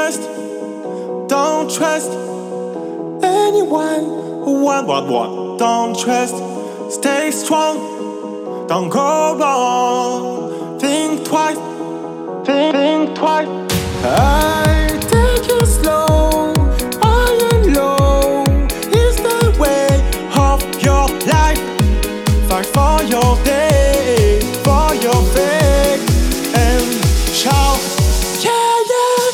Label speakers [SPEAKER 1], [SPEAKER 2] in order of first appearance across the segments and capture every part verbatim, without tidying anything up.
[SPEAKER 1] first, don't trust anyone. One, one, one, don't trust. Stay strong, don't go wrong. Think twice, think, think twice. I take it slow, high and low is the way of your life. Fight for your day, for your faith, and shout, yeah, yeah.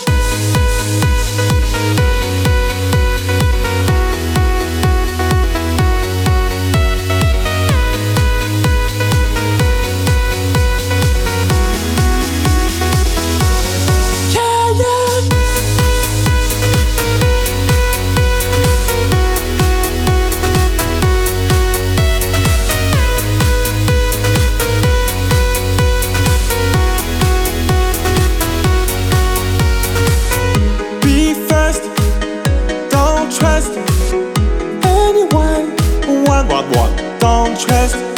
[SPEAKER 1] Trust anyone, one, one, one. Don't trust